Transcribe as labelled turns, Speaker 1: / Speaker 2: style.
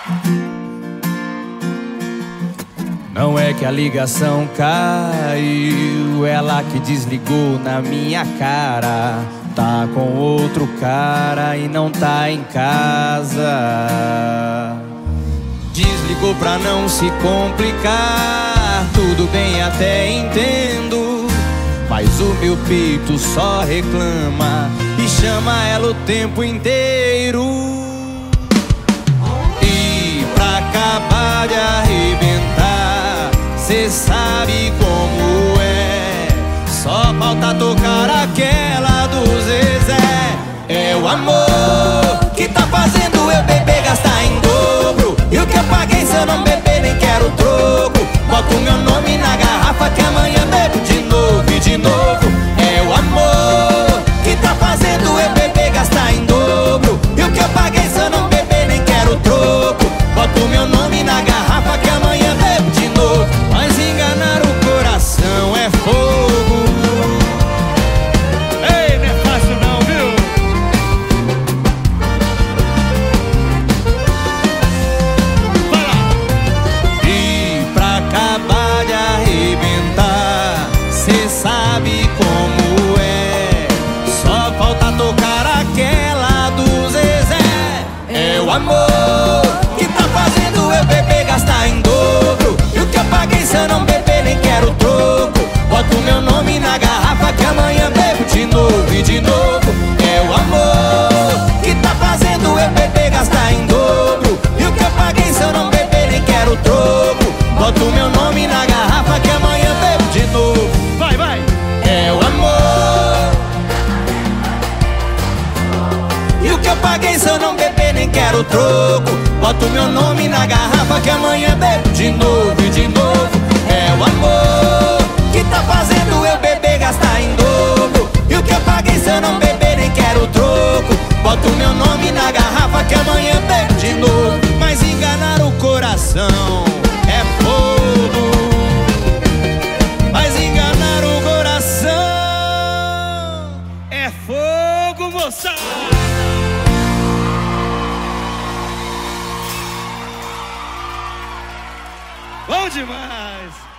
Speaker 1: Não é que a ligação caiu, ela que desligou na minha cara. Tá com outro cara e não tá em casa. Desligou pra não se complicar. Tudo bem, até entendo, mas o meu peito só reclama e chama ela o tempo inteiro. E pra acabar de arrebentar, cê sabe como é, só falta tocar aquela do Zezé. É o amor que tá fazendo eu beber, gastar em dobro. E o que eu paguei se eu não beber nem quero troco. Boto meu nome na garrafa que amanhã bebo de novo e de novo. É o amor que tá fazendo eu beber, gastar em dobro. E o que eu paguei se eu não beber nem quero troco. Boto meu nome na garrafa que amanhã bebo de novo. Mas enganar o coração é fogo.
Speaker 2: Ei, não é fácil não, viu? Vai lá.
Speaker 1: E pra acabar de arrebentar, cê sabe como é, só falta tocar aquela do Zezé. É o amor que tá fazendo eu beber, gastar em dobro. E o que eu paguei se eu não beber nem quero troco. Boto meu nome na garrafa que amanhã bebo de novo e de novo. É o amor que tá fazendo eu beber, gastar em dobro. E o que eu paguei se eu não beber nem quero troco. Boto meu nome na garrafa que amanhã bebo de novo.
Speaker 2: Vai, vai.
Speaker 1: É o amor. E o que eu paguei se eu não beber nem quero troco. Boto meu nome na garrafa que amanhã bebo de novo e de novo. É o amor que tá fazendo eu beber, gastar em dobro. E o que eu paguei se eu não beber nem quero troco. Boto meu nome na garrafa que amanhã bebo de novo. Mas enganar o coração é fogo. Mas enganar o coração
Speaker 2: É fogo, moçada! Bom demais!